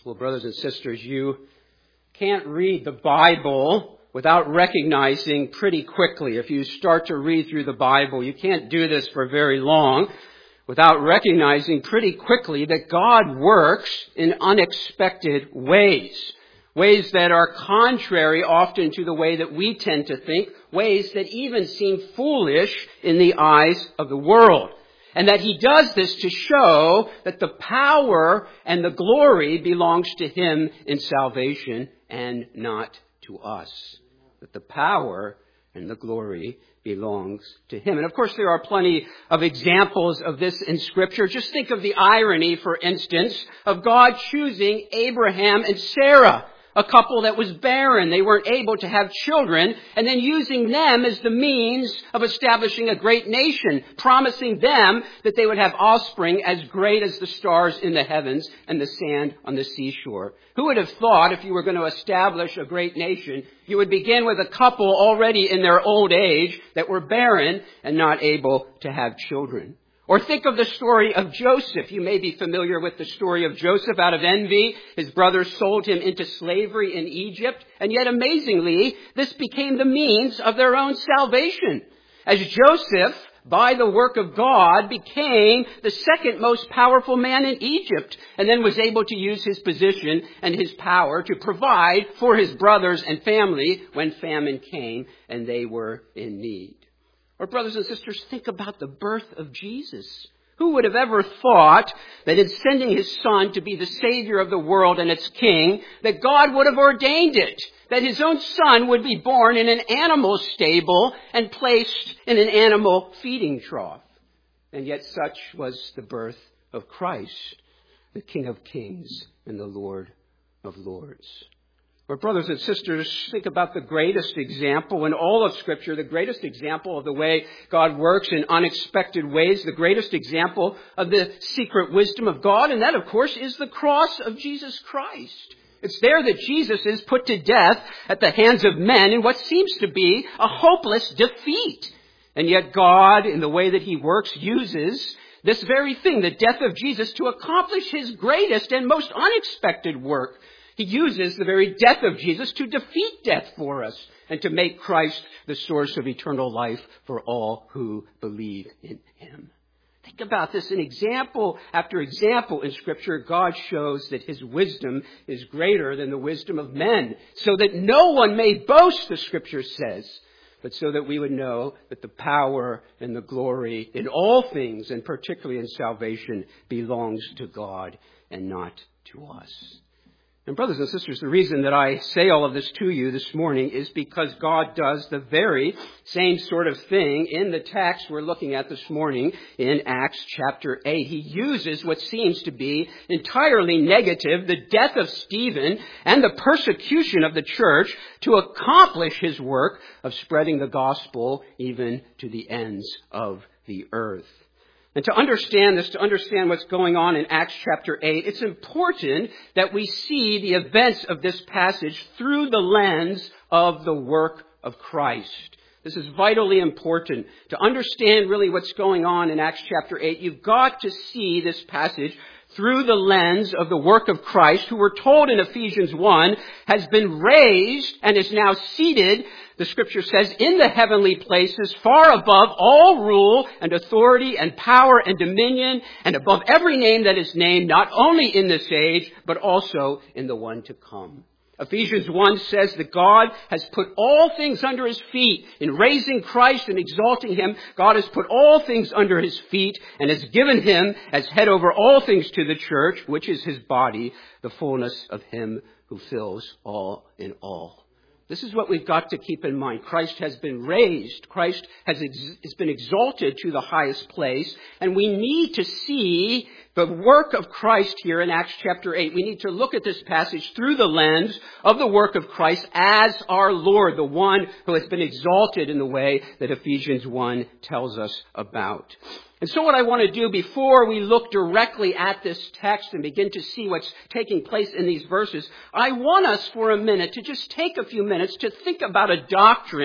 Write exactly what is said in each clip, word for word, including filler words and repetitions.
Well, brothers and sisters, you can't read the Bible without recognizing pretty quickly. If you start to read through the Bible, you can't do this for very long without recognizing pretty quickly that God works in unexpected ways. Ways that are contrary often to the way that we tend to think. Ways that even seem foolish in the eyes of the world. And that he does this to show that the power and the glory belongs to him in salvation and not to us. That the power and the glory belongs to him. And of course there are plenty of examples of this in Scripture. Just think of the irony, for instance, of God choosing Abraham and Sarah, a couple that was barren. They weren't able to have children, and then using them as the means of establishing a great nation, promising them that they would have offspring as great as the stars in the heavens and the sand on the seashore. Who would have thought if you were going to establish a great nation, you would begin with a couple already in their old age that were barren and not able to have children? Or think of the story of Joseph. You may be familiar with the story of Joseph. Out of envy, his brothers sold him into slavery in Egypt. And yet, amazingly, this became the means of their own salvation. As Joseph, by the work of God, became the second most powerful man in Egypt. And then was able to use his position and his power to provide for his brothers and family when famine came and they were in need. Or brothers and sisters, think about the birth of Jesus. Who would have ever thought that in sending his son to be the Savior of the world and its King, that God would have ordained it, that his own son would be born in an animal stable and placed in an animal feeding trough? And yet such was the birth of Christ, the King of Kings and the Lord of Lords. But brothers and sisters, think about the greatest example in all of Scripture, the greatest example of the way God works in unexpected ways, the greatest example of the secret wisdom of God, and that, of course, is the cross of Jesus Christ. It's there that Jesus is put to death at the hands of men in what seems to be a hopeless defeat. And yet God, in the way that he works, uses this very thing, the death of Jesus, to accomplish his greatest and most unexpected work. He uses the very death of Jesus to defeat death for us and to make Christ the source of eternal life for all who believe in him. Think about this. In example after example in Scripture, God shows that his wisdom is greater than the wisdom of men, so that no one may boast, the Scripture says, but so that we would know that the power and the glory in all things, and particularly in salvation, belongs to God and not to us. And brothers and sisters, the reason that I say all of this to you this morning is because God does the very same sort of thing in the text we're looking at this morning in Acts chapter eight. He uses what seems to be entirely negative, the death of Stephen and the persecution of the church, to accomplish his work of spreading the gospel even to the ends of the earth. And to understand this, to understand what's going on in Acts chapter eight, it's important that we see the events of this passage through the lens of the work of Christ. This is vitally important. To understand really what's going on in Acts chapter eight, you've got to see this passage through the lens of the work of Christ, who we're told in Ephesians one has been raised and is now seated, the Scripture says, in the heavenly places, far above all rule and authority and power and dominion, and above every name that is named, not only in this age, but also in the one to come. Ephesians one says that God has put all things under his feet. In raising Christ and exalting him, God has put all things under his feet and has given him as head over all things to the church, which is his body, the fullness of him who fills all in all. This is what we've got to keep in mind. Christ has been raised. Christ has, ex- has been exalted to the highest place. And we need to see the work of Christ here in Acts chapter eight. We need to look at this passage through the lens of the work of Christ as our Lord, the one who has been exalted in the way that Ephesians one tells us about. And so what I want to do before we look directly at this text and begin to see what's taking place in these verses, I want us for a minute to just take a few minutes to think about a doctrine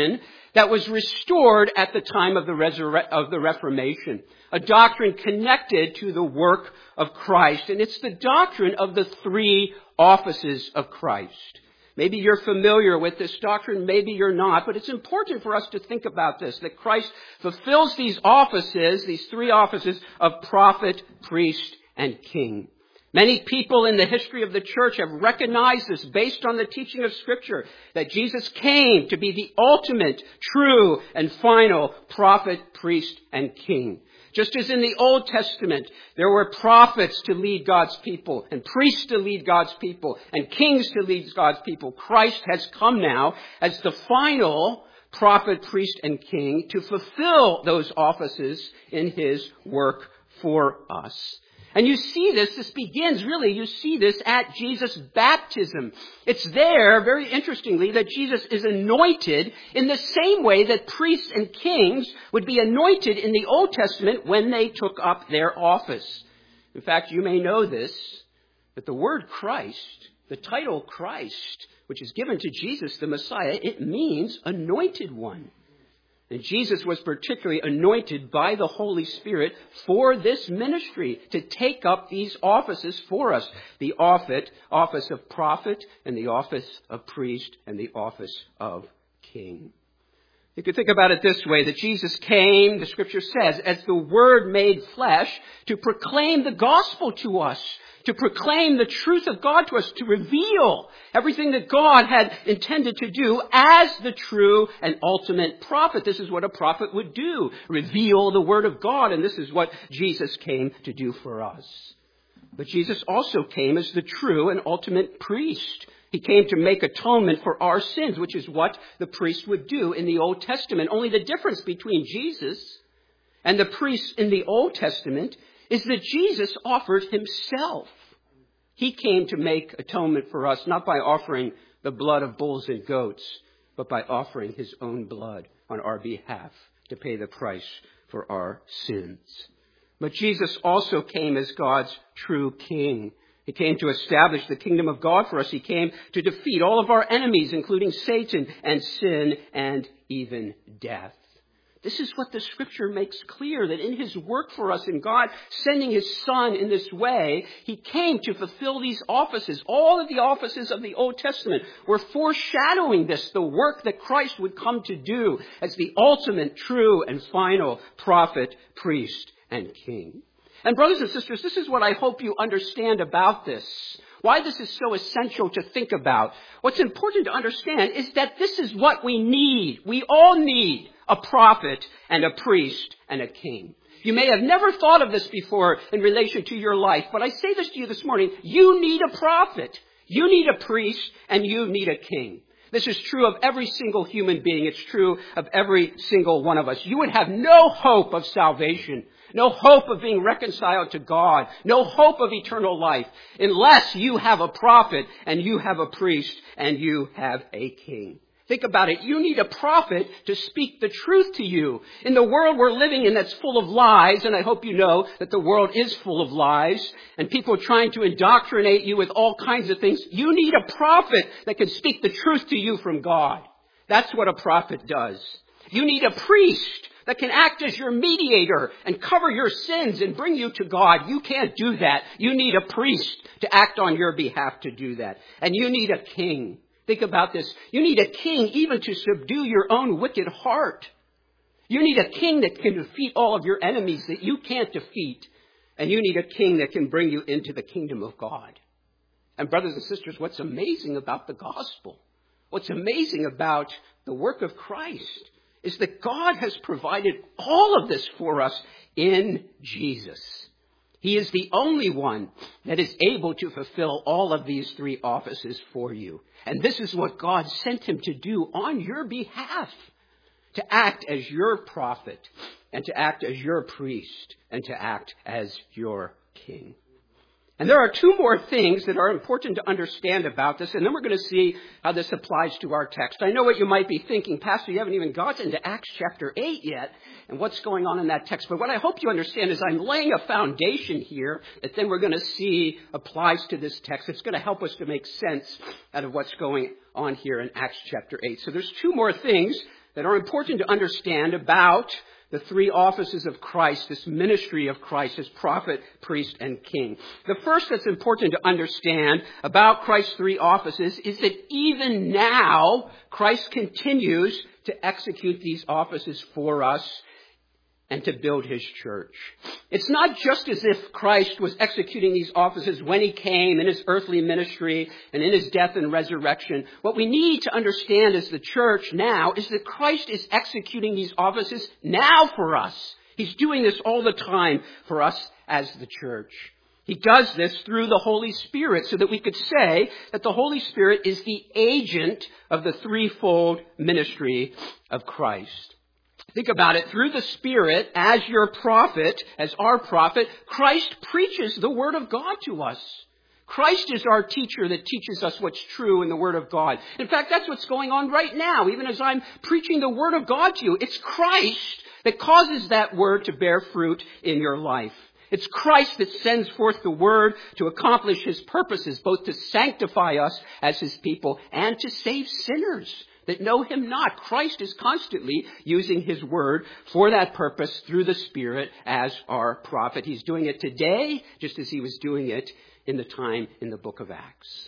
that was restored at the time of the, resurre- of the Reformation. A doctrine connected to the work of Christ. And it's the doctrine of the three offices of Christ. Maybe you're familiar with this doctrine, maybe you're not, but it's important for us to think about this, that Christ fulfills these offices, these three offices of prophet, priest, and king. Many people in the history of the church have recognized this based on the teaching of Scripture, that Jesus came to be the ultimate, true, and final prophet, priest, and king. Just as in the Old Testament, there were prophets to lead God's people, and priests to lead God's people, and kings to lead God's people. Christ has come now as the final prophet, priest, and king to fulfill those offices in his work for us. And you see this, this begins really, you see this at Jesus' baptism. It's there, very interestingly, that Jesus is anointed in the same way that priests and kings would be anointed in the Old Testament when they took up their office. In fact, you may know this, that the word Christ, the title Christ, which is given to Jesus, the Messiah, it means anointed one. And Jesus was particularly anointed by the Holy Spirit for this ministry, to take up these offices for us. The office, office of prophet, and the office of priest, and the office of king. You could think about it this way, that Jesus came, the Scripture says, as the Word made flesh, to proclaim the gospel to us, to proclaim the truth of God to us, to reveal everything that God had intended to do as the true and ultimate prophet. This is what a prophet would do, reveal the Word of God, and this is what Jesus came to do for us. But Jesus also came as the true and ultimate priest. He came to make atonement for our sins, which is what the priest would do in the Old Testament. Only the difference between Jesus and the priests in the Old Testament is that Jesus offered himself. He came to make atonement for us, not by offering the blood of bulls and goats, but by offering his own blood on our behalf to pay the price for our sins. But Jesus also came as God's true king. He came to establish the kingdom of God for us. He came to defeat all of our enemies, including Satan and sin and even death. This is what the Scripture makes clear, that in his work for us, in God sending his Son in this way, he came to fulfill these offices. All of the offices of the Old Testament were foreshadowing this, the work that Christ would come to do as the ultimate, true, and final prophet, priest, and king. And brothers and sisters, this is what I hope you understand about this. Why this is so essential to think about. What's important to understand is that this is what we need. We all need a prophet and a priest and a king. You may have never thought of this before in relation to your life, but I say this to you this morning. You need a prophet, you need a priest, and you need a king. This is true of every single human being. It's true of every single one of us. You would have no hope of salvation, no hope of being reconciled to God, no hope of eternal life, unless you have a prophet and you have a priest and you have a king. Think about it. You need a prophet to speak the truth to you. In the world we're living in that's full of lies, and I hope you know that the world is full of lies, and people trying to indoctrinate you with all kinds of things, you need a prophet that can speak the truth to you from God. That's what a prophet does. You need a priest that can act as your mediator and cover your sins and bring you to God. You can't do that. You need a priest to act on your behalf to do that. And you need a king. Think about this. You need a king even to subdue your own wicked heart. You need a king that can defeat all of your enemies that you can't defeat. And you need a king that can bring you into the kingdom of God. And brothers and sisters, what's amazing about the gospel, what's amazing about the work of Christ, is that God has provided all of this for us in Jesus. He is the only one that is able to fulfill all of these three offices for you. And this is what God sent him to do on your behalf, to act as your prophet and to act as your priest and to act as your king. And there are two more things that are important to understand about this, and then we're going to see how this applies to our text. I know what you might be thinking, Pastor, you haven't even gotten to Acts chapter eight yet, and what's going on in that text. But what I hope you understand is I'm laying a foundation here that then we're going to see applies to this text. It's going to help us to make sense out of what's going on here in Acts chapter eight. So there's two more things that are important to understand about the three offices of Christ, this ministry of Christ as prophet, priest, and king. The first that's important to understand about Christ's three offices is that even now, Christ continues to execute these offices for us and to build his church. It's not just as if Christ was executing these offices when he came in his earthly ministry and in his death and resurrection. What we need to understand as the church now is that Christ is executing these offices now for us. He's doing this all the time for us as the church. He does this through the Holy Spirit so that we could say that the Holy Spirit is the agent of the threefold ministry of Christ. Think about it. Through the Spirit, as your prophet, as our prophet, Christ preaches the Word of God to us. Christ is our teacher that teaches us what's true in the Word of God. In fact, that's what's going on right now. Even as I'm preaching the Word of God to you, it's Christ that causes that Word to bear fruit in your life. It's Christ that sends forth the Word to accomplish his purposes, both to sanctify us as his people and to save sinners that know him not. Christ is constantly using his word for that purpose through the Spirit as our prophet. He's doing it today just as he was doing it in the time in the book of Acts.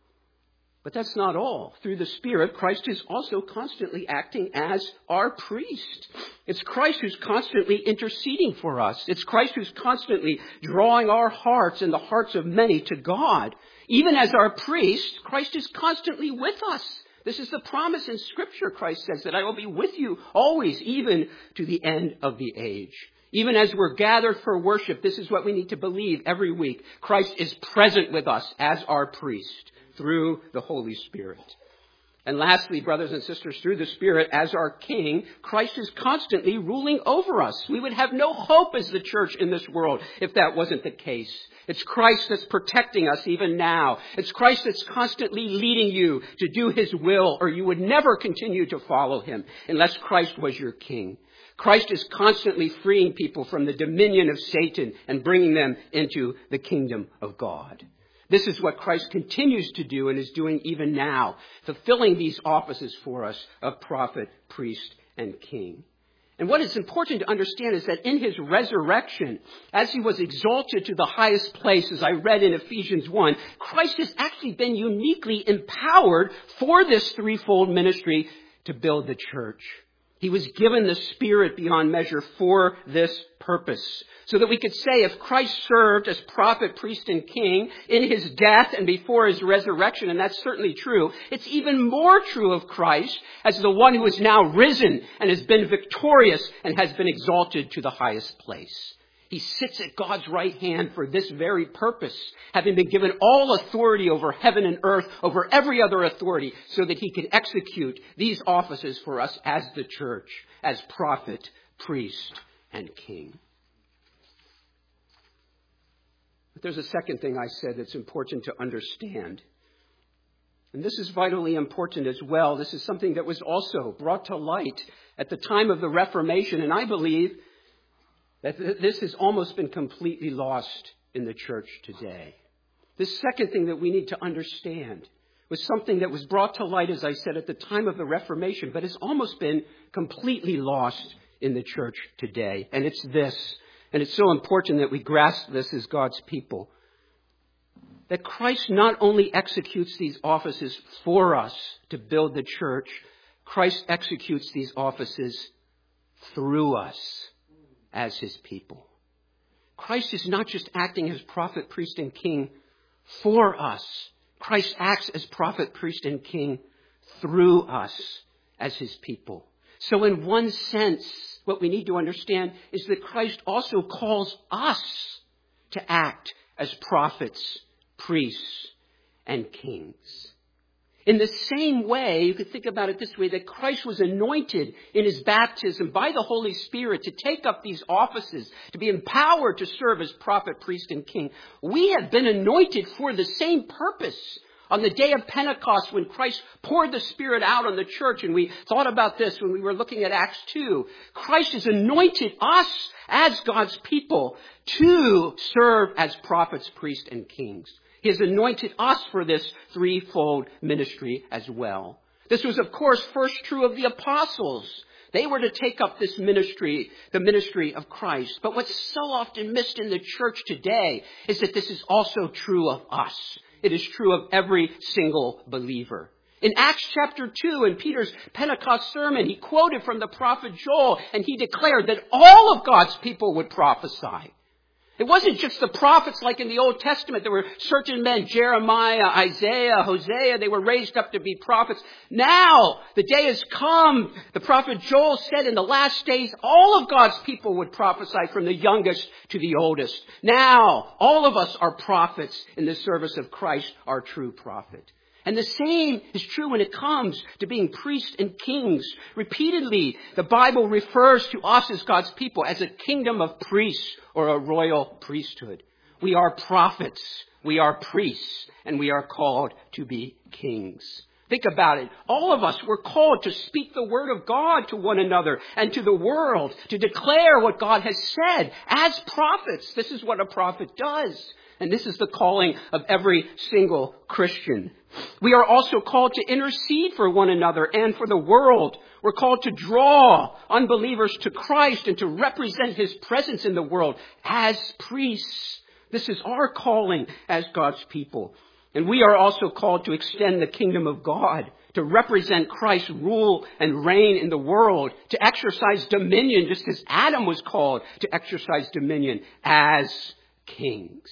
But that's not all. Through the Spirit, Christ is also constantly acting as our priest. It's Christ who's constantly interceding for us. It's Christ who's constantly drawing our hearts and the hearts of many to God. Even as our priest, Christ is constantly with us. This is the promise in Scripture, Christ says, that I will be with you always, even to the end of the age. Even as we're gathered for worship, this is what we need to believe every week. Christ is present with us as our priest through the Holy Spirit. And lastly, brothers and sisters, through the Spirit as our King, Christ is constantly ruling over us. We would have no hope as the church in this world if that wasn't the case. It's Christ that's protecting us even now. It's Christ that's constantly leading you to do his will, or you would never continue to follow him unless Christ was your King. Christ is constantly freeing people from the dominion of Satan and bringing them into the kingdom of God. This is what Christ continues to do and is doing even now, fulfilling these offices for us of prophet, priest, and king. And what is important to understand is that in his resurrection, as he was exalted to the highest place, as I read in Ephesians one, Christ has actually been uniquely empowered for this threefold ministry to build the church. He was given the Spirit beyond measure for this purpose, so that we could say if Christ served as prophet, priest, and king in his death and before his resurrection, and that's certainly true, it's even more true of Christ as the one who is now risen and has been victorious and has been exalted to the highest place. He sits at God's right hand for this very purpose, having been given all authority over heaven and earth, over every other authority, so that he can execute these offices for us as the church, as prophet, priest, and king. But there's a second thing I said that's important to understand. And this is vitally important as well. This is something that was also brought to light at the time of the Reformation, and I believe that this has almost been completely lost in the church today. This second thing that we need to understand was something that was brought to light, as I said, at the time of the Reformation, but has almost been completely lost in the church today. And it's this, and it's so important that we grasp this as God's people, that Christ not only executes these offices for us to build the church, Christ executes these offices through us as his people. Christ is not just acting as prophet, priest, and king for us. Christ acts as prophet, priest, and king through us as his people. So in one sense, what we need to understand is that Christ also calls us to act as prophets, priests, and kings. In the same way, you could think about it this way, that Christ was anointed in his baptism by the Holy Spirit to take up these offices, to be empowered to serve as prophet, priest, and king. We have been anointed for the same purpose. On the day of Pentecost, when Christ poured the Spirit out on the church, and we thought about this when we were looking at Acts two, Christ has anointed us as God's people to serve as prophets, priests, and kings. He has anointed us for this threefold ministry as well. This was, of course, first true of the apostles. They were to take up this ministry, the ministry of Christ. But what's so often missed in the church today is that this is also true of us. It is true of every single believer. In Acts chapter two, in Peter's Pentecost sermon, he quoted from the prophet Joel, and he declared that all of God's people would prophesy. It wasn't just the prophets like in the Old Testament. There were certain men, Jeremiah, Isaiah, Hosea. They were raised up to be prophets. Now, the day has come. The prophet Joel said in the last days, all of God's people would prophesy from the youngest to the oldest. Now, all of us are prophets in the service of Christ, our true prophet. And the same is true when it comes to being priests and kings. Repeatedly, the Bible refers to us as God's people as a kingdom of priests or a royal priesthood. We are prophets, we are priests, and we are called to be kings. Think about it. All of us were called to speak the word of God to one another and to the world, to declare what God has said as prophets. This is what a prophet does. And this is the calling of every single Christian. We are also called to intercede for one another and for the world. We're called to draw unbelievers to Christ and to represent his presence in the world as priests. This is our calling as God's people. And we are also called to extend the kingdom of God, to represent Christ's rule and reign in the world, to exercise dominion just as Adam was called to exercise dominion as kings.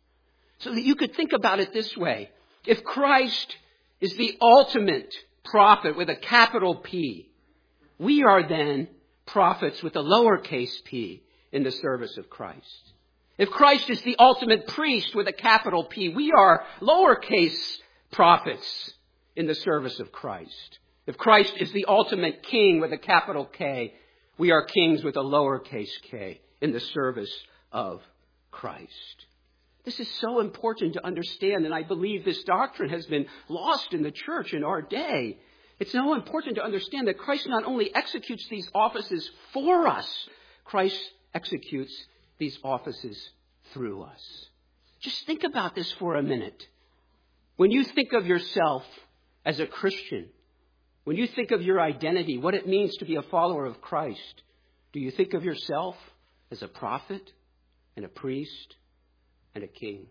So that you could think about it this way. If Christ is the ultimate prophet with a capital P, we are then prophets with a lowercase p in the service of Christ. If Christ is the ultimate priest with a capital P, we are lowercase prophets in the service of Christ. If Christ is the ultimate king with a capital K, we are kings with a lowercase k in the service of Christ. This is so important to understand, and I believe this doctrine has been lost in the church in our day. It's so important to understand that Christ not only executes these offices for us, Christ executes these offices through us. Just think about this for a minute. When you think of yourself as a Christian, when you think of your identity, what it means to be a follower of Christ, do you think of yourself as a prophet and a priest and a king?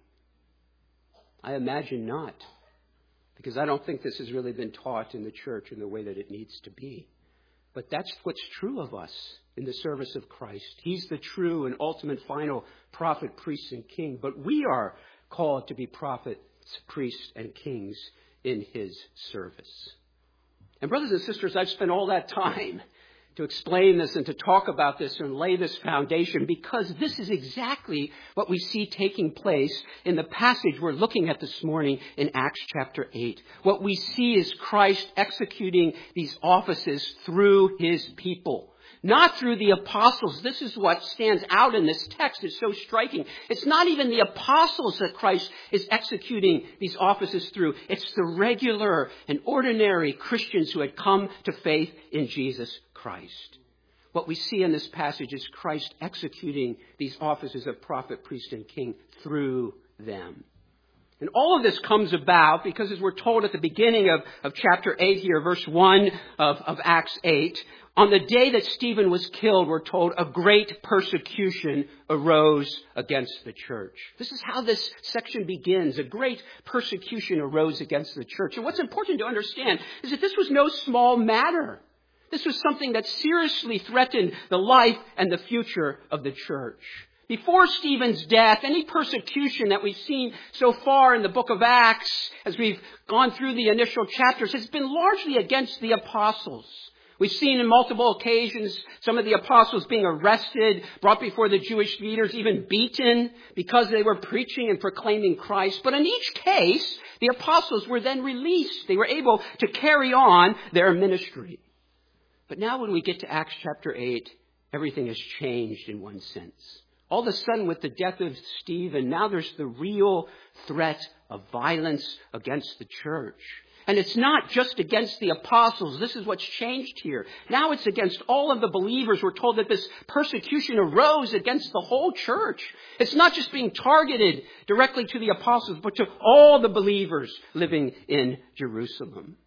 I imagine not, because I don't think this has really been taught in the church in the way that it needs to be. But that's what's true of us in the service of Christ. He's the true and ultimate final prophet, priest, and king. But we are called to be prophets, priests, and kings in his service. And brothers and sisters, I've spent all that time to explain this and to talk about this and lay this foundation, because this is exactly what we see taking place in the passage we're looking at this morning in Acts chapter eight. What we see is Christ executing these offices through his people, not through the apostles. This is what stands out in this text. It's so striking. It's not even the apostles that Christ is executing these offices through. It's the regular and ordinary Christians who had come to faith in Jesus Christ. What we see in this passage is Christ executing these offices of prophet, priest, and king through them. And all of this comes about because, as we're told at the beginning of, of chapter eight here, verse one of, of Acts eight, on the day that Stephen was killed, we're told a great persecution arose against the church. This is how this section begins. A great persecution arose against the church. And what's important to understand is that this was no small matter. This was something that seriously threatened the life and the future of the church. Before Stephen's death, any persecution that we've seen so far in the book of Acts, as we've gone through the initial chapters, has been largely against the apostles. We've seen in multiple occasions some of the apostles being arrested, brought before the Jewish leaders, even beaten because they were preaching and proclaiming Christ. But in each case, the apostles were then released. They were able to carry on their ministry. But now when we get to Acts chapter eight, everything has changed in one sense. All of a sudden, with the death of Stephen, now there's the real threat of violence against the church. And it's not just against the apostles. This is what's changed here. Now it's against all of the believers. We're told that this persecution arose against the whole church. It's not just being targeted directly to the apostles, but to all the believers living in Jerusalem.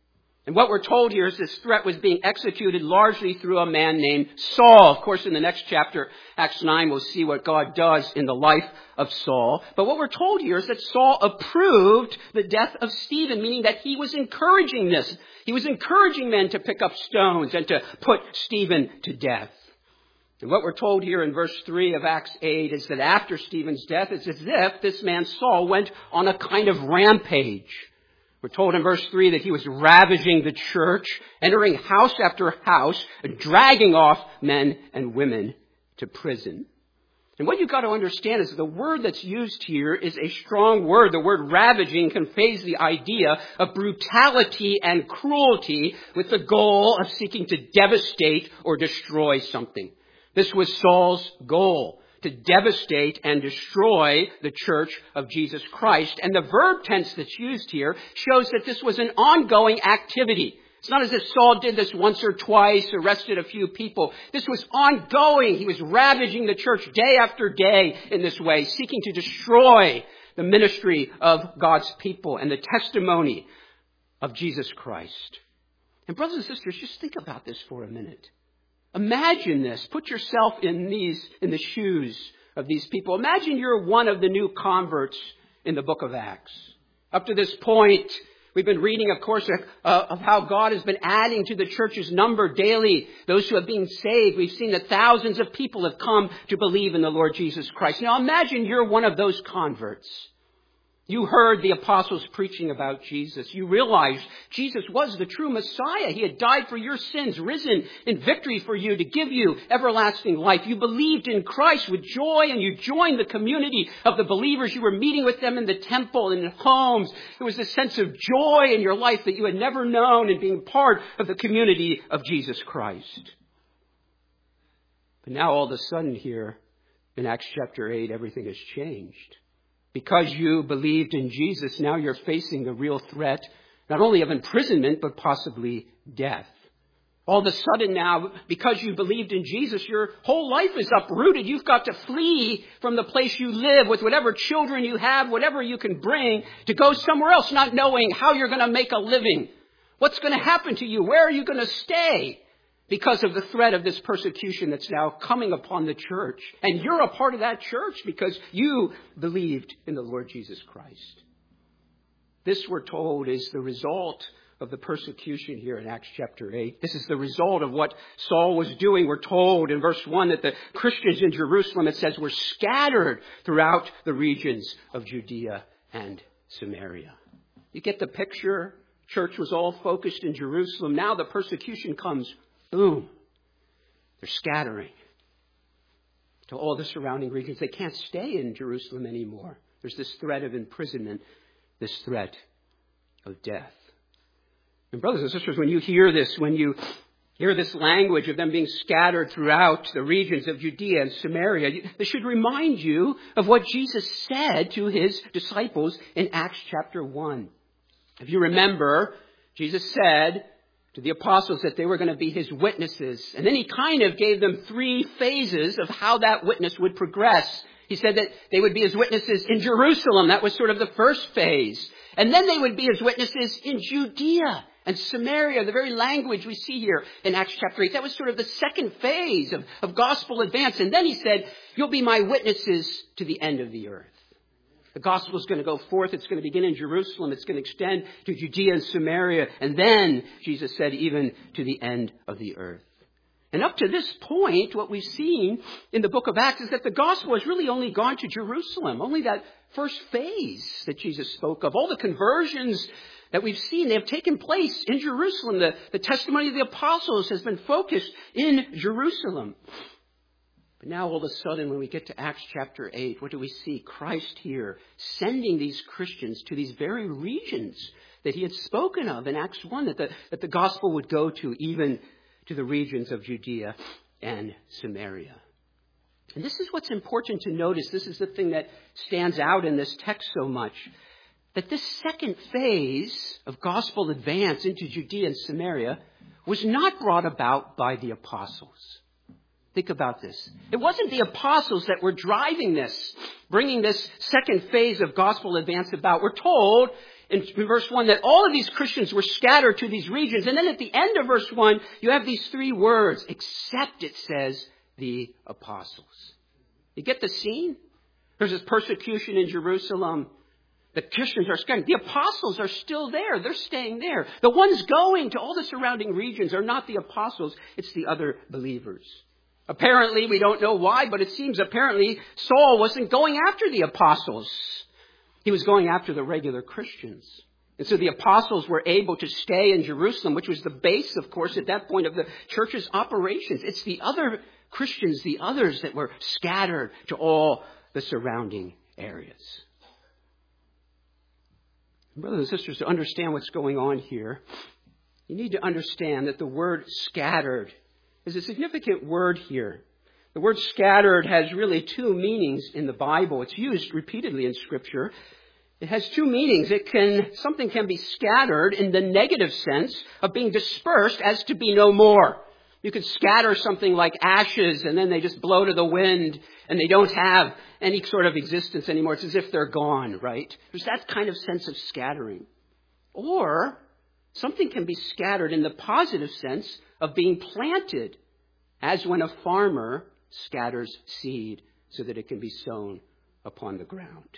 And what we're told here is this threat was being executed largely through a man named Saul. Of course, in the next chapter, Acts nine, we'll see what God does in the life of Saul. But what we're told here is that Saul approved the death of Stephen, meaning that he was encouraging this. He was encouraging men to pick up stones and to put Stephen to death. And what we're told here in verse three of Acts eight is that after Stephen's death, it's as if this man Saul went on a kind of rampage. We're told in verse three that he was ravaging the church, entering house after house, dragging off men and women to prison. And what you've got to understand is that the word that's used here is a strong word. The word ravaging conveys the idea of brutality and cruelty with the goal of seeking to devastate or destroy something. This was Saul's goal, to devastate and destroy the church of Jesus Christ. And the verb tense that's used here shows that this was an ongoing activity. It's not as if Saul did this once or twice, arrested a few people. This was ongoing. He was ravaging the church day after day in this way, seeking to destroy the ministry of God's people and the testimony of Jesus Christ. And brothers and sisters, just think about this for a minute. Imagine this. Put yourself in these, in the shoes of these people. Imagine you're one of the new converts in the book of Acts. Up to this point, we've been reading, of course, uh, of how God has been adding to the church's number daily. Those who have been saved. We've seen that thousands of people have come to believe in the Lord Jesus Christ. Now imagine you're one of those converts. You heard the apostles preaching about Jesus. You realized Jesus was the true Messiah. He had died for your sins, risen in victory for you to give you everlasting life. You believed in Christ with joy, and you joined the community of the believers. You were meeting with them in the temple and in homes. There was a sense of joy in your life that you had never known in being part of the community of Jesus Christ. But now all of a sudden here in Acts chapter eight, everything has changed. Because you believed in Jesus, now you're facing the real threat, not only of imprisonment, but possibly death. All of a sudden now, because you believed in Jesus, your whole life is uprooted. You've got to flee from the place you live with whatever children you have, whatever you can bring, to go somewhere else, not knowing how you're going to make a living. What's going to happen to you? Where are you going to stay? Because of the threat of this persecution that's now coming upon the church. And you're a part of that church because you believed in the Lord Jesus Christ. This, we're told, is the result of the persecution here in Acts chapter eight. This is the result of what Saul was doing. We're told in verse one that the Christians in Jerusalem, it says, were scattered throughout the regions of Judea and Samaria. You get the picture? Church was all focused in Jerusalem. Now the persecution comes. Boom. They're scattering to all the surrounding regions. They can't stay in Jerusalem anymore. There's this threat of imprisonment, this threat of death. And brothers and sisters, when you hear this, when you hear this language of them being scattered throughout the regions of Judea and Samaria, this should remind you of what Jesus said to his disciples in Acts chapter one. If you remember, Jesus said to the apostles that they were going to be his witnesses. And then he kind of gave them three phases of how that witness would progress. He said that they would be his witnesses in Jerusalem. That was sort of the first phase. And then they would be his witnesses in Judea and Samaria, the very language we see here in Acts chapter eight. That was sort of the second phase of, of gospel advance. And then he said, you'll be my witnesses to the end of the earth. The gospel is going to go forth. It's going to begin in Jerusalem. It's going to extend to Judea and Samaria. And then, Jesus said, even to the end of the earth. And up to this point, what we've seen in the book of Acts is that the gospel has really only gone to Jerusalem. Only that first phase that Jesus spoke of. All the conversions that we've seen, they have taken place in Jerusalem. The, the testimony of the apostles has been focused in Jerusalem. But now all of a sudden, when we get to Acts chapter eight, what do we see? Christ here sending these Christians to these very regions that he had spoken of in Acts one, that the, that the gospel would go to, even to the regions of Judea and Samaria. And this is what's important to notice. This is the thing that stands out in this text so much. That this second phase of gospel advance into Judea and Samaria was not brought about by the apostles. Think about this. It wasn't the apostles that were driving this, bringing this second phase of gospel advance about. We're told in verse one that all of these Christians were scattered to these regions. And then at the end of verse one, you have these three words, except, it says, the apostles. You get the scene? There's this persecution in Jerusalem. The Christians are scattered. The apostles are still there. They're staying there. The ones going to all the surrounding regions are not the apostles. It's the other believers. Apparently, we don't know why, but it seems apparently Saul wasn't going after the apostles. He was going after the regular Christians. And so the apostles were able to stay in Jerusalem, which was the base, of course, at that point of the church's operations. It's the other Christians, the others that were scattered to all the surrounding areas. Brothers and sisters, to understand what's going on here, you need to understand that the word scattered is a significant word here. The word scattered has really two meanings in the Bible. It's used repeatedly in Scripture. It has two meanings. It can, something can be scattered in the negative sense of being dispersed as to be no more. You could scatter something like ashes and then they just blow to the wind and they don't have any sort of existence anymore. It's as if they're gone, right? There's that kind of sense of scattering. Or something can be scattered in the positive sense of being planted, as when a farmer scatters seed so that it can be sown upon the ground.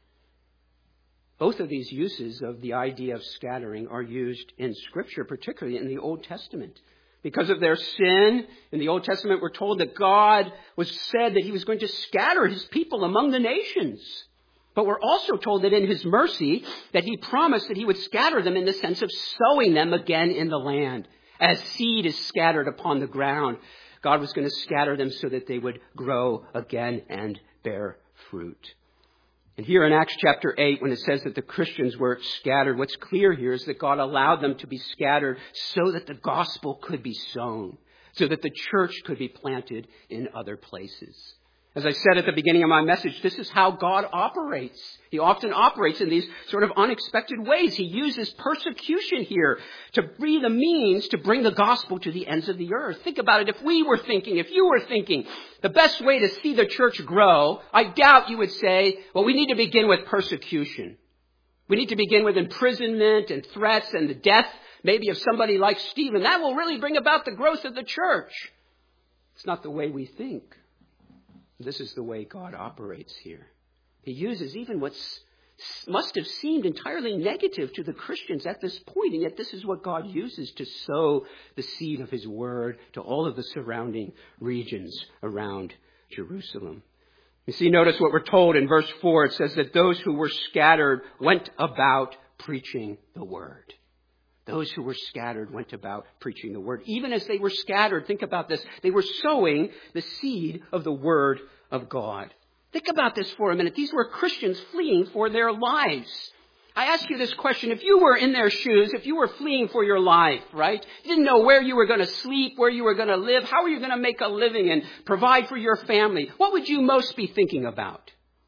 Both of these uses of the idea of scattering are used in Scripture, particularly in the Old Testament. Because of their sin, in the Old Testament, we're told that God was said that he was going to scatter his people among the nations. But we're also told that in his mercy, that he promised that he would scatter them in the sense of sowing them again in the land. As seed is scattered upon the ground, God was going to scatter them so that they would grow again and bear fruit. And here in Acts chapter eight, when it says that the Christians were scattered, what's clear here is that God allowed them to be scattered so that the gospel could be sown, so that the church could be planted in other places. As I said at the beginning of my message, this is how God operates. He often operates in these sort of unexpected ways. He uses persecution here to be the means to bring the gospel to the ends of the earth. Think about it. If we were thinking, if you were thinking, the best way to see the church grow, I doubt you would say, well, we need to begin with persecution. We need to begin with imprisonment and threats and the death, maybe of somebody like Stephen. That will really bring about the growth of the church. It's not the way we think. This is the way God operates here. He uses even what must have seemed entirely negative to the Christians at this point, and yet this is what God uses to sow the seed of his word to all of the surrounding regions around Jerusalem. You see, notice what we're told in verse four. It says that those who were scattered went about preaching the word. Those who were scattered went about preaching the word. Even as they were scattered, think about this, they were sowing the seed of the word of God. Think about this for a minute. These were Christians fleeing for their lives. I ask you this question. If you were in their shoes, if you were fleeing for your life, right? You didn't know where you were going to sleep, where you were going to live, how were you going to make a living and provide for your family? What would you most be thinking about?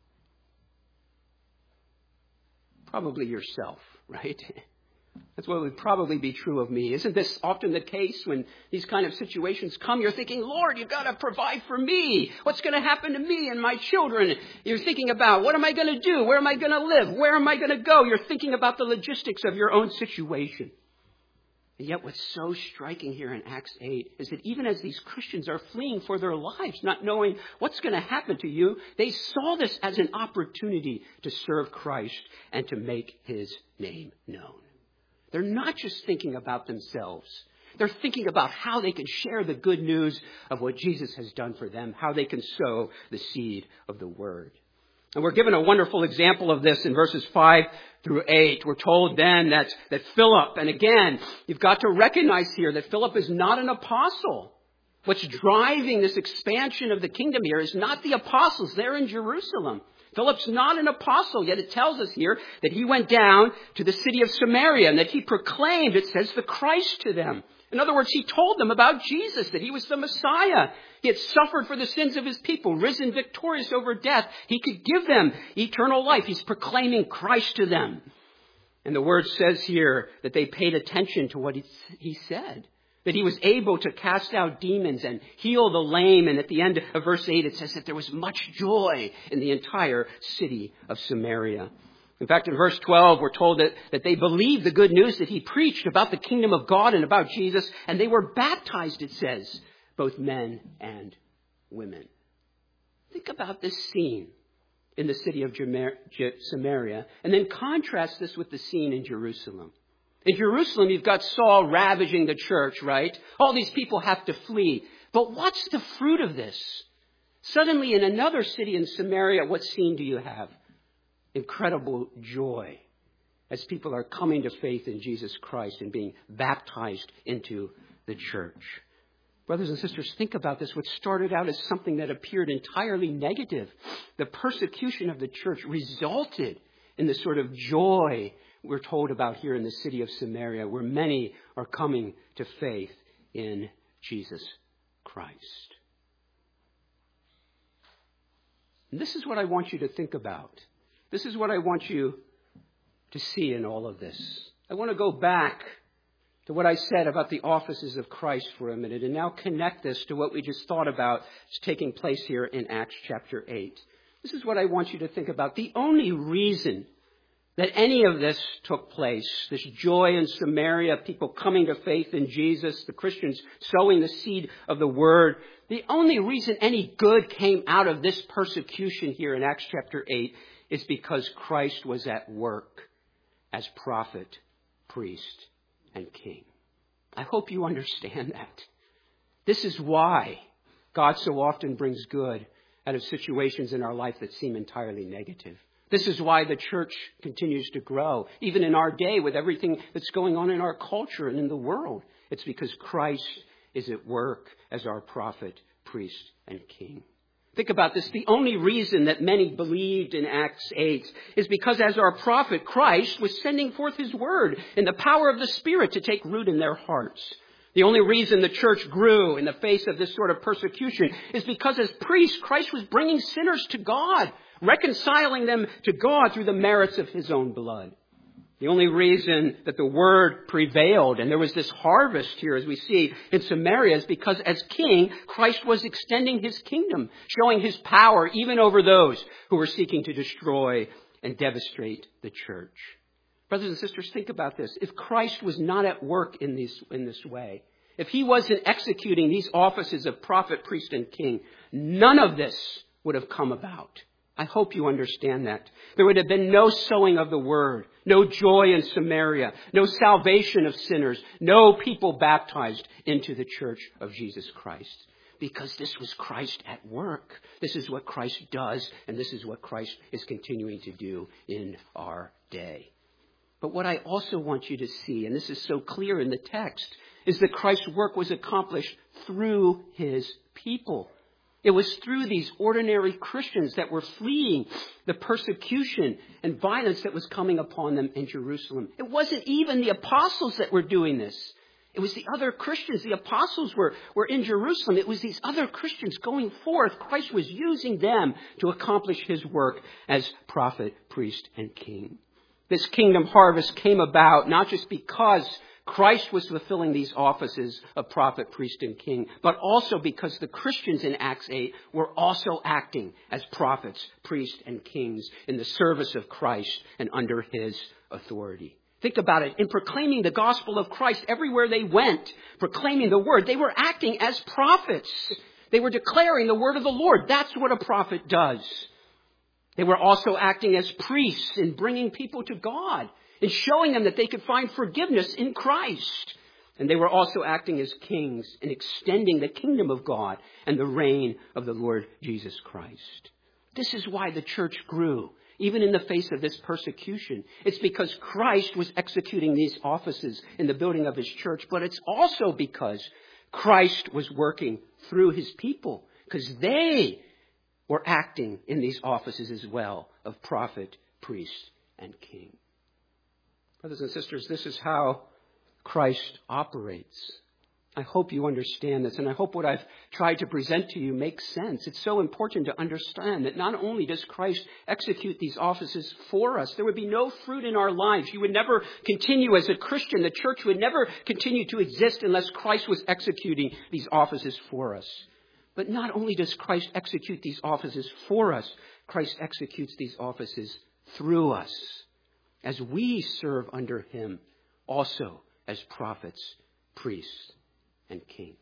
Probably yourself, right? That's what would probably be true of me. Isn't this often the case when these kind of situations come? You're thinking, Lord, you've got to provide for me. What's going to happen to me and my children? You're thinking about, what am I going to do? Where am I going to live? Where am I going to go? You're thinking about the logistics of your own situation. And yet what's so striking here in Acts eight is that even as these Christians are fleeing for their lives, not knowing what's going to happen to you, they saw this as an opportunity to serve Christ and to make his name known. They're not just thinking about themselves. They're thinking about how they can share the good news of what Jesus has done for them, how they can sow the seed of the word. And we're given a wonderful example of this in verses five through eight. We're told then that, that Philip, and again, you've got to recognize here that Philip is not an apostle. What's driving this expansion of the kingdom here is not the apostles. They're in Jerusalem. Philip's not an apostle, yet it tells us here that he went down to the city of Samaria and that he proclaimed, it says, the Christ to them. In other words, he told them about Jesus, that he was the Messiah. He had suffered for the sins of his people, risen victorious over death. He could give them eternal life. He's proclaiming Christ to them. And the word says here that they paid attention to what he said. That he was able to cast out demons and heal the lame. And at the end of verse eight, it says that there was much joy in the entire city of Samaria. In fact, in verse twelve, we're told that, that they believed the good news that he preached about the kingdom of God and about Jesus, and they were baptized, it says, both men and women. Think about this scene in the city of Samaria, and then contrast this with the scene in Jerusalem. In Jerusalem, you've got Saul ravaging the church, right? All these people have to flee. But what's the fruit of this? Suddenly, in another city in Samaria, what scene do you have? Incredible joy as people are coming to faith in Jesus Christ and being baptized into the church. Brothers and sisters, think about this. What started out as something that appeared entirely negative, the persecution of the church resulted in the sort of joy we're told about here in the city of Samaria, where many are coming to faith in Jesus Christ. And this is what I want you to think about. This is what I want you to see in all of this. I want to go back to what I said about the offices of Christ for a minute and now connect this to what we just thought about is taking place here in Acts chapter eight. This is what I want you to think about. The only reason that any of this took place, this joy in Samaria, people coming to faith in Jesus, the Christians sowing the seed of the word, the only reason any good came out of this persecution here in Acts chapter eight is because Christ was at work as prophet, priest, and king. I hope you understand that. This is why God so often brings good out of situations in our life that seem entirely negative. This is why the church continues to grow, even in our day with everything that's going on in our culture and in the world. It's because Christ is at work as our prophet, priest, and king. Think about this. The only reason that many believed in Acts eight is because as our prophet, Christ was sending forth his word in the power of the Spirit to take root in their hearts. The only reason the church grew in the face of this sort of persecution is because as priest, Christ was bringing sinners to God, reconciling them to God through the merits of his own blood. The only reason that the word prevailed, and there was this harvest here as we see in Samaria, is because as king, Christ was extending his kingdom, showing his power even over those who were seeking to destroy and devastate the church. Brothers and sisters, think about this. If Christ was not at work in this, in this way, if he wasn't executing these offices of prophet, priest, and king, none of this would have come about. I hope you understand that. There would have been no sowing of the word, no joy in Samaria, no salvation of sinners, no people baptized into the church of Jesus Christ. Because this was Christ at work. This is what Christ does, and this is what Christ is continuing to do in our day. But what I also want you to see, and this is so clear in the text, is that Christ's work was accomplished through his people. It was through these ordinary Christians that were fleeing the persecution and violence that was coming upon them in Jerusalem. It wasn't even the apostles that were doing this. It was the other Christians. The apostles were, were in Jerusalem. It was these other Christians going forth. Christ was using them to accomplish his work as prophet, priest, and king. This kingdom harvest came about not just because Christ was fulfilling these offices of prophet, priest, and king, but also because the Christians in Acts eight were also acting as prophets, priests, and kings in the service of Christ and under his authority. Think about it. In proclaiming the gospel of Christ everywhere they went, proclaiming the word, they were acting as prophets. They were declaring the word of the Lord. That's what a prophet does. They were also acting as priests in bringing people to God and showing them that they could find forgiveness in Christ. And they were also acting as kings in extending the kingdom of God and the reign of the Lord Jesus Christ. This is why the church grew, even in the face of this persecution. It's because Christ was executing these offices in the building of his church, but it's also because Christ was working through his people, because they were acting in these offices as well of prophet, priest, and king. Brothers and sisters, this is how Christ operates. I hope you understand this, and I hope what I've tried to present to you makes sense. It's so important to understand that not only does Christ execute these offices for us, there would be no fruit in our lives. You would never continue as a Christian. The church would never continue to exist unless Christ was executing these offices for us. But not only does Christ execute these offices for us, Christ executes these offices through us. as we serve under him also as prophets, priests, and kings.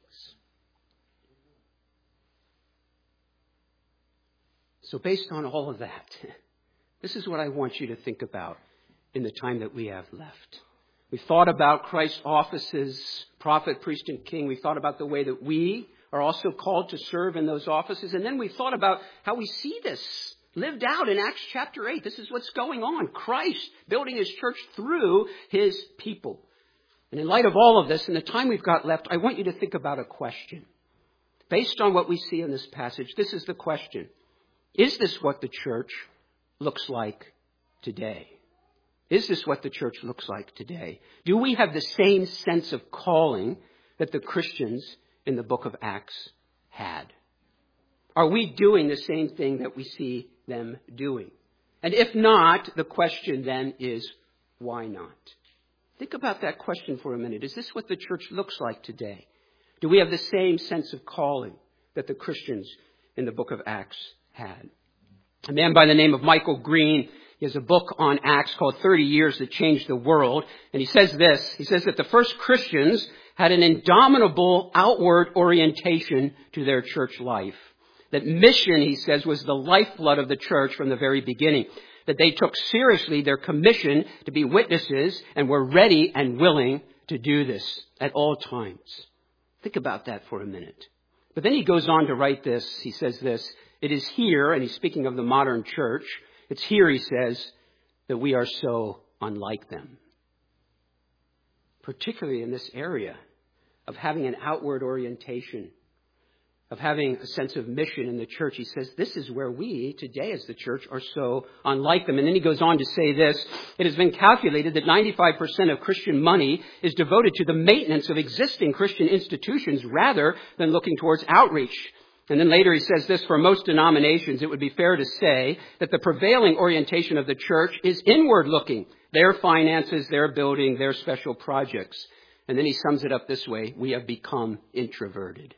So based on all of that, this is what I want you to think about in the time that we have left. We thought about Christ's offices, prophet, priest, and king. We thought about the way that we are also called to serve in those offices. And then we thought about how we see this lived out in Acts chapter eight. This is what's going on. Christ building his church through his people. And in light of all of this, in the time we've got left, I want you to think about a question. Based on what we see in this passage, this is the question. Is this what the church looks like today? Is this what the church looks like today? Do we have the same sense of calling that the Christians in the book of Acts had? Are we doing the same thing that we see them doing? And if not, the question then is, why not? Think about that question for a minute. Is this what the church looks like today? Do we have the same sense of calling that the Christians in the book of Acts had? A man by the name of Michael Green, he has a book on Acts called thirty years That Changed the World. And he says this, he says that the first Christians had an indomitable outward orientation to their church life. That mission, he says, was the lifeblood of the church from the very beginning. That they took seriously their commission to be witnesses and were ready and willing to do this at all times. Think about that for a minute. But then he goes on to write this. He says this, it is here, and he's speaking of the modern church, it's here, he says, that we are so unlike them. Particularly in this area of having an outward orientation, of having a sense of mission in the church. He says this is where we today as the church are so unlike them. And then he goes on to say this, it has been calculated that ninety-five percent of Christian money is devoted to the maintenance of existing Christian institutions rather than looking towards outreach. And then later he says this, for most denominations, it would be fair to say that the prevailing orientation of the church is inward looking. Their finances, their building, their special projects. And then he sums it up this way, we have become introverted.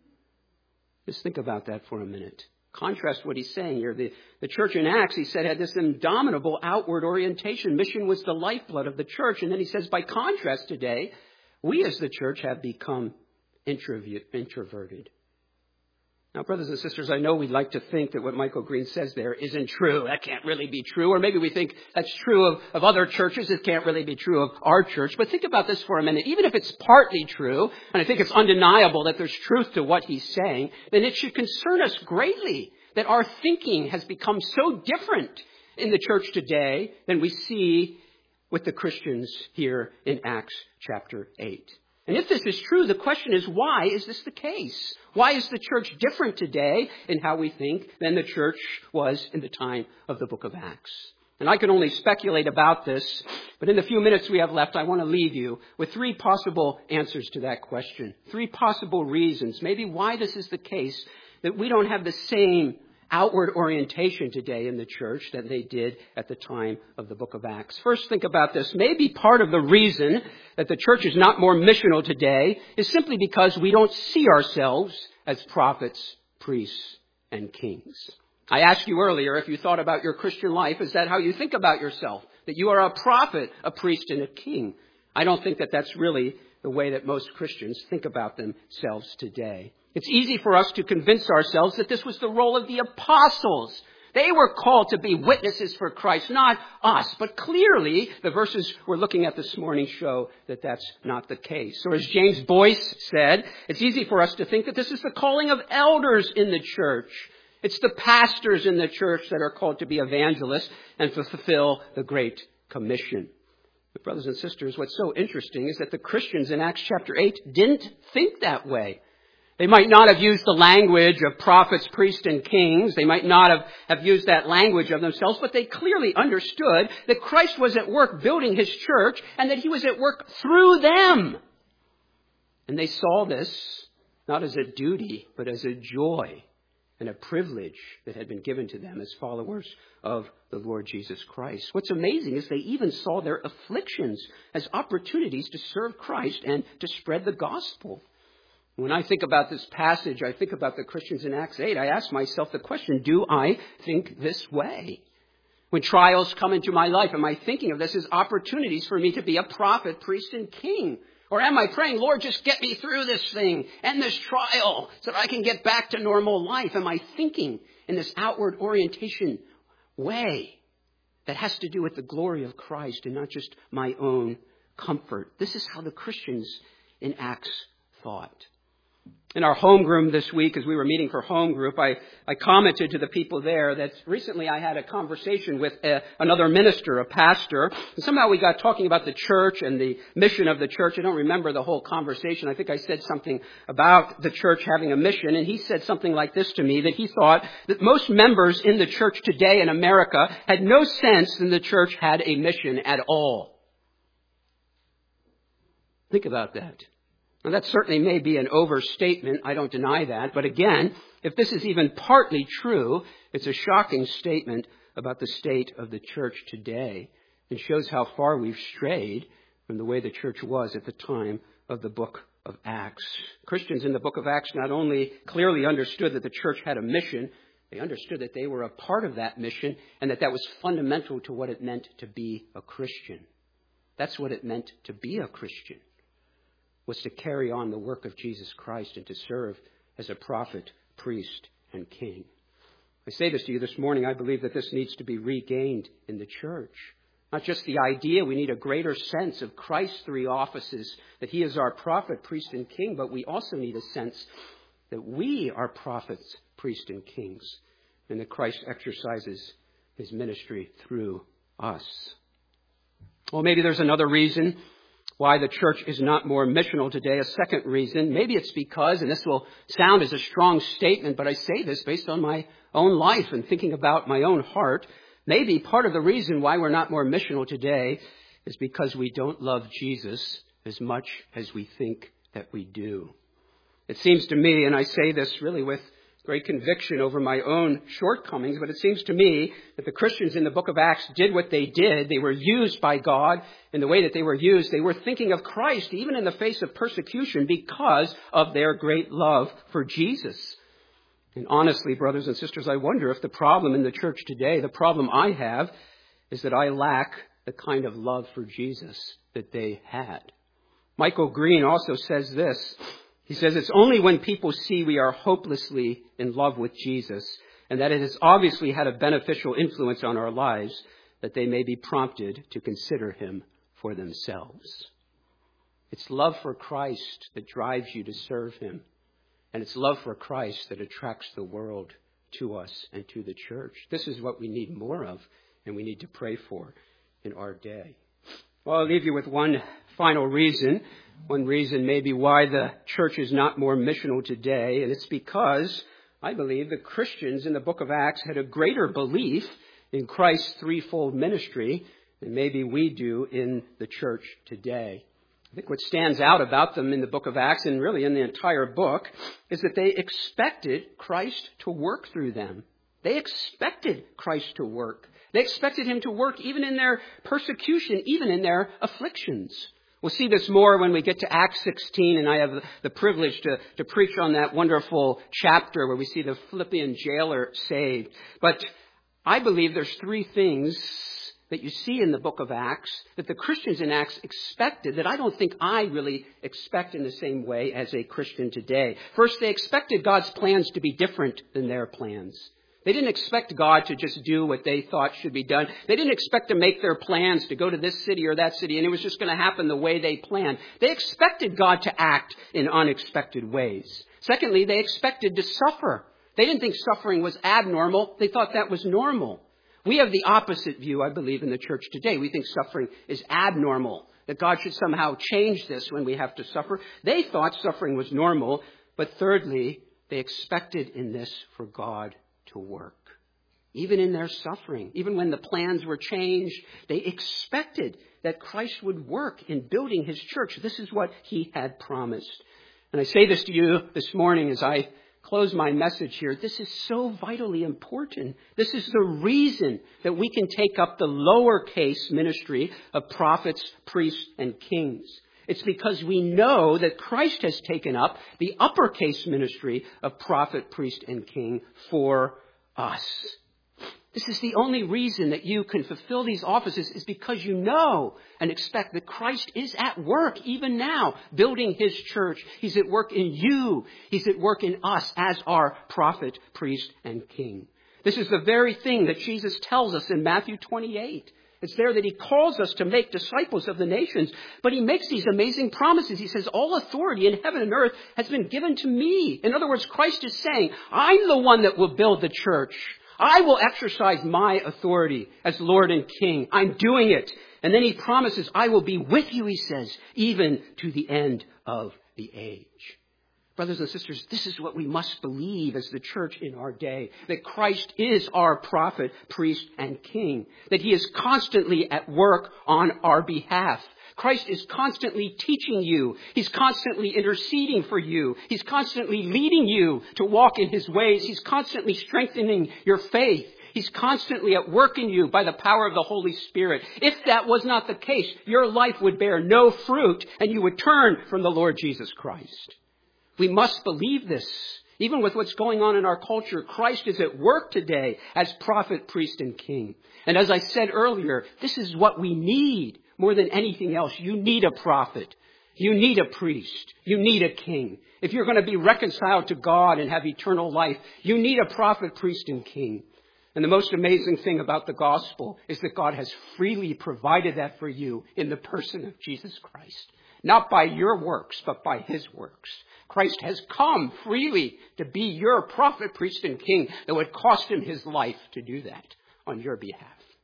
Just think about that for a minute. Contrast what he's saying here. The, the church in Acts, he said, had this indomitable outward orientation. Mission was the lifeblood of the church. And then he says, by contrast today, we as the church have become introver- introverted. Now, brothers and sisters, I know we'd like to think that what Michael Green says there isn't true. That can't really be true. Or maybe we think that's true of, of other churches. It can't really be true of our church. But think about this for a minute. Even if it's partly true, and I think it's undeniable that there's truth to what he's saying, then it should concern us greatly that our thinking has become so different in the church today than we see with the Christians here in Acts chapter eight. And if this is true, the question is, why is this the case? Why is the church different today in how we think than the church was in the time of the book of Acts? And I can only speculate about this, but in the few minutes we have left, I want to leave you with three possible answers to that question. Three possible reasons, maybe why this is the case, that we don't have the same outward orientation today in the church that they did at the time of the book of Acts. First, think about this. Maybe part of the reason that the church is not more missional today is simply because we don't see ourselves as prophets, priests, and kings. I asked you earlier if you thought about your Christian life, is that how you think about yourself? That you are a prophet, a priest, and a king? I don't think that that's really the way that most Christians think about themselves today. It's easy for us to convince ourselves that this was the role of the apostles. They were called to be witnesses for Christ, not us. But clearly, the verses we're looking at this morning show that that's not the case. Or as James Boyce said, it's easy for us to think that this is the calling of elders in the church. It's the pastors in the church that are called to be evangelists and to fulfill the Great Commission. But brothers and sisters, what's so interesting is that the Christians in Acts chapter eight didn't think that way. They might not have used the language of prophets, priests, and kings. They might not have, have used that language of themselves, but they clearly understood that Christ was at work building his church and that he was at work through them. And they saw this not as a duty, but as a joy and a privilege that had been given to them as followers of the Lord Jesus Christ. What's amazing is they even saw their afflictions as opportunities to serve Christ and to spread the gospel. When I think about this passage, I think about the Christians in Acts eight. I ask myself the question, do I think this way? When trials come into my life, am I thinking of this as opportunities for me to be a prophet, priest, and king? Or am I praying, Lord, just get me through this thing and this trial so that I can get back to normal life? Am I thinking in this outward orientation way that has to do with the glory of Christ and not just my own comfort? This is how the Christians in Acts thought. In our home group this week, as we were meeting for home group, I, I commented to the people there that recently I had a conversation with a, another minister, a pastor, and somehow we got talking about the church and the mission of the church. I don't remember the whole conversation. I think I said something about the church having a mission, and he said something like this to me, that he thought that most members in the church today in America had no sense that the church had a mission at all. Think about that. Now, that certainly may be an overstatement. I don't deny that. But again, if this is even partly true, it's a shocking statement about the state of the church today and shows how far we've strayed from the way the church was at the time of the book of Acts. Christians in the book of Acts not only clearly understood that the church had a mission, they understood that they were a part of that mission and that that was fundamental to what it meant to be a Christian. That's what it meant to be a Christian, was to carry on the work of Jesus Christ and to serve as a prophet, priest, and king. I say this to you this morning. I believe that this needs to be regained in the church. Not just the idea, we need a greater sense of Christ's three offices, that he is our prophet, priest, and king, but we also need a sense that we are prophets, priests, and kings, and that Christ exercises his ministry through us. Well, maybe there's another reason why the church is not more missional today. A second reason, maybe it's because, and this will sound as a strong statement, but I say this based on my own life and thinking about my own heart, maybe part of the reason why we're not more missional today is because we don't love Jesus as much as we think that we do. It seems to me, and I say this really with great conviction over my own shortcomings, but it seems to me that the Christians in the book of Acts did what they did. They were used by God in the way that they were used. They were thinking of Christ even in the face of persecution because of their great love for Jesus. And honestly, brothers and sisters, I wonder if the problem in the church today, the problem I have, is that I lack the kind of love for Jesus that they had. Michael Green also says this. He says, it's only when people see we are hopelessly in love with Jesus and that it has obviously had a beneficial influence on our lives that they may be prompted to consider him for themselves. It's love for Christ that drives you to serve him. And it's love for Christ that attracts the world to us and to the church. This is what we need more of and we need to pray for in our day. Well, I'll leave you with one final reason. One reason maybe why the church is not more missional today, and it's because I believe the Christians in the book of Acts had a greater belief in Christ's threefold ministry than maybe we do in the church today. I think what stands out about them in the book of Acts, and really in the entire book, is that they expected Christ to work through them. They expected Christ to work. They expected him to work even in their persecution, even in their afflictions. We'll see this more when we get to Acts sixteen, and I have the privilege to, to preach on that wonderful chapter where we see the Philippian jailer saved. But I believe there's three things that you see in the book of Acts that the Christians in Acts expected that I don't think I really expect in the same way as a Christian today. First, they expected God's plans to be different than their plans. They didn't expect God to just do what they thought should be done. They didn't expect to make their plans to go to this city or that city, and it was just going to happen the way they planned. They expected God to act in unexpected ways. Secondly, they expected to suffer. They didn't think suffering was abnormal. They thought that was normal. We have the opposite view, I believe, in the church today. We think suffering is abnormal, that God should somehow change this when we have to suffer. They thought suffering was normal. But thirdly, they expected in this for God to work. Even in their suffering, even when the plans were changed, they expected that Christ would work in building his church. This is what he had promised. And I say this to you this morning as I close my message here. This is so vitally important. This is the reason that we can take up the lowercase ministry of prophets, priests, and kings. It's because we know that Christ has taken up the uppercase ministry of prophet, priest, and king for us. This is the only reason that you can fulfill these offices is because you know and expect that Christ is at work even now, building his church. He's at work in you. He's at work in us as our prophet, priest, and king. This is the very thing that Jesus tells us in Matthew twenty-eight. It's there that he calls us to make disciples of the nations, but he makes these amazing promises. He says, all authority in heaven and earth has been given to me. In other words, Christ is saying, I'm the one that will build the church. I will exercise my authority as Lord and King. I'm doing it. And then he promises, I will be with you, he says, even to the end of the age. Brothers and sisters, this is what we must believe as the church in our day, that Christ is our prophet, priest, and king, that he is constantly at work on our behalf. Christ is constantly teaching you. He's constantly interceding for you. He's constantly leading you to walk in his ways. He's constantly strengthening your faith. He's constantly at work in you by the power of the Holy Spirit. If that was not the case, your life would bear no fruit and you would turn from the Lord Jesus Christ. We must believe this. Even with what's going on in our culture, Christ is at work today as prophet, priest, and king. And as I said earlier, this is what we need more than anything else. You need a prophet. You need a priest. You need a king. If you're going to be reconciled to God and have eternal life, you need a prophet, priest, and king. And the most amazing thing about the gospel is that God has freely provided that for you in the person of Jesus Christ. Not by your works, but by his works. Christ has come freely to be your prophet, priest, and king. That would cost him his life to do that on your behalf.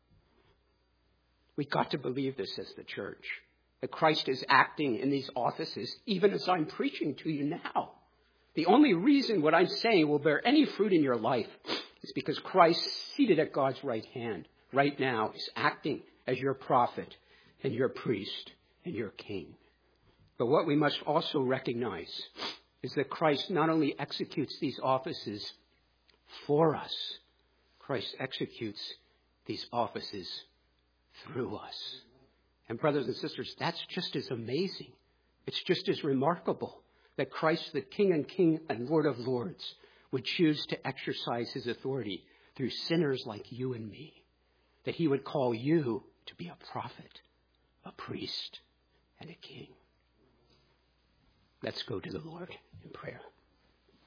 We've got to believe this as the church, that Christ is acting in these offices, even as I'm preaching to you now. The only reason what I'm saying will bear any fruit in your life is because Christ, seated at God's right hand right now, is acting as your prophet and your priest and your king. But what we must also recognize is that Christ not only executes these offices for us, Christ executes these offices through us. And brothers and sisters, that's just as amazing. It's just as remarkable that Christ, the King and King and Lord of Lords, would choose to exercise his authority through sinners like you and me. That he would call you to be a prophet, a priest, and a king. Let's go to the Lord in prayer.